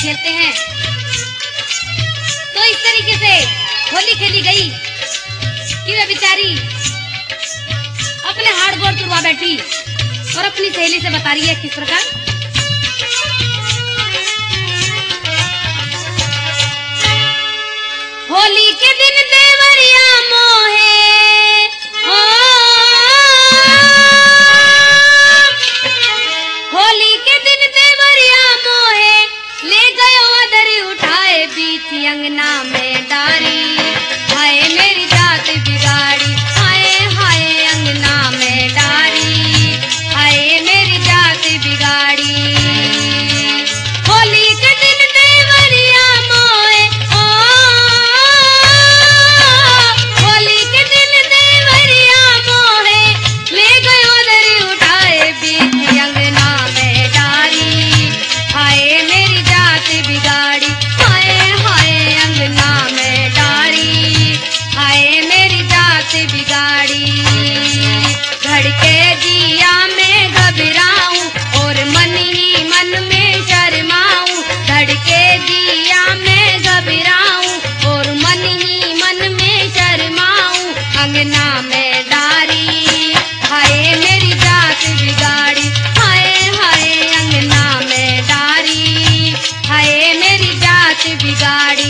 खेलते हैं। तो इस तरीके से होली खेली गई कि वे बेचारी अपने हाड़ गोड़ तुड़वा बैठी और अपनी सहेली से बता रही है किस प्रकार। होली के दिन देवरिया मोहे होली के दिन देवरिया मोहे ले गयो अदर उठाए बीच अंगना में डारी। हाय मेरी जात बिगाड़ी, हाय हाय अंगना में डारी, हाय मेरी जात बिगाड़ी। होली के दिन देवरिया मोहे होली के दिन देवरिया मोहे ले गयो अदर उठाए बीच अंगना में डारी। हाय मेरी जात बिगाड़ी, हाय हाय अंगना में डारी, हाय मेरी जात बिगाड़ी। धड़के दिया में घबराऊं और मन ही मन में शर्माऊं। धड़के दिया में घबराऊं और मन ही मन में शर्माऊं। अंगना में डारी, हाय मेरी जात बिगाड़ी, हाय हाय अंगना में डारी, हाय मेरी जात बिगाड़ी।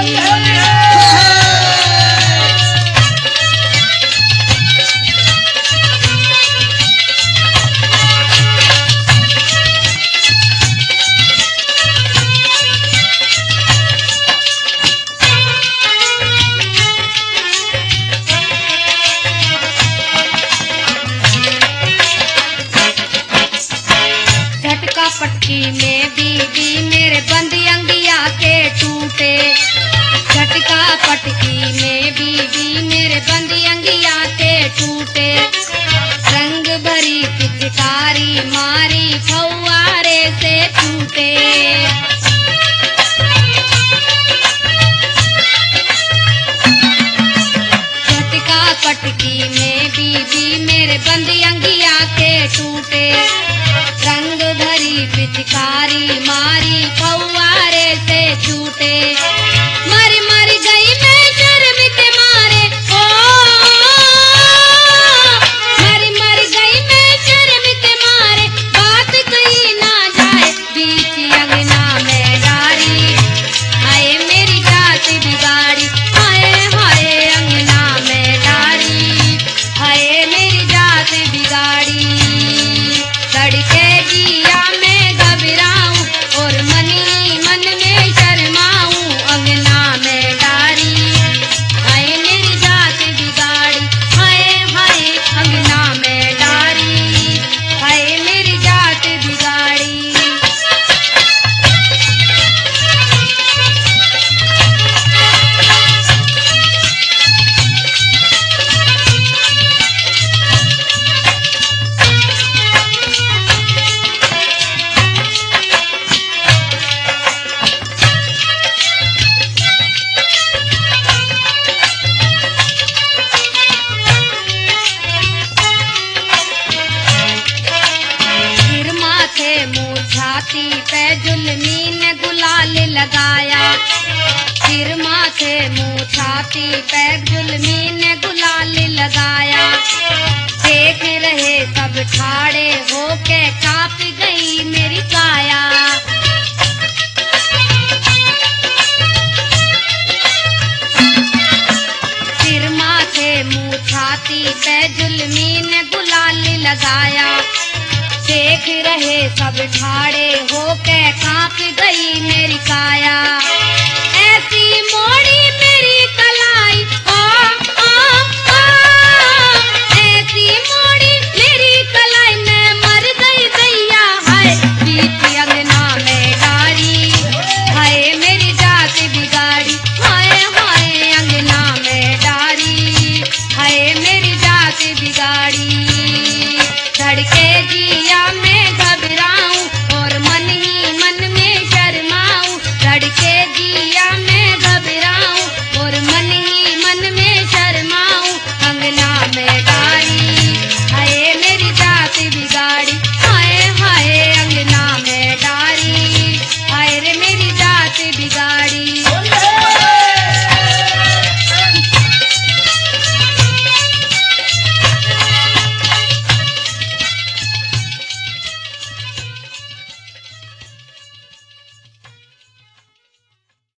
झटका पटकी में बीबी मेरे बंद अंगिया के टूटे। झटका पटकी में बीबी मेरे बंद अंगिया के टूटे। रंग भरी पिचकारी मारी फव्वारे से छूटे। झटका पटकी में बीबी मेरे बंद अंगिया के टूटे। रंग भरी पिचकारी मारी फव्वारे से छूटे। मर मर गई मैं शर्मित मारे ओ मर मर गई मैं शर्मित मारे। बात कही ना जाए बीच अंगना में डारी। हाय मेरी जात बिगाड़ी, हाय हाय अंगना में डारी, हाय मेरी जात बिगाड़ी। धड़के दिया में घबराऊं और मन ही मन में शर्माऊं। अंगना में डारी, हाय मेरी जात बिगाड़ी, हाय हाय अंगना में डारी, हाय मेरी जात बिगाड़ी। सिर माथे मुँह छाती पे जुल्मी ने गुलाल लगाया। सिर माथे मुँह छाती पे जुल्मी ने गुलाल लगाया। देख रहे सब ठाड़े होके कांप गई मेरी काया। सिर माथे मुँह छाती पे जुल्मी ने गुलाल लगाया। देख रहे सब ठाड़े होके कांप गई मेरी काया।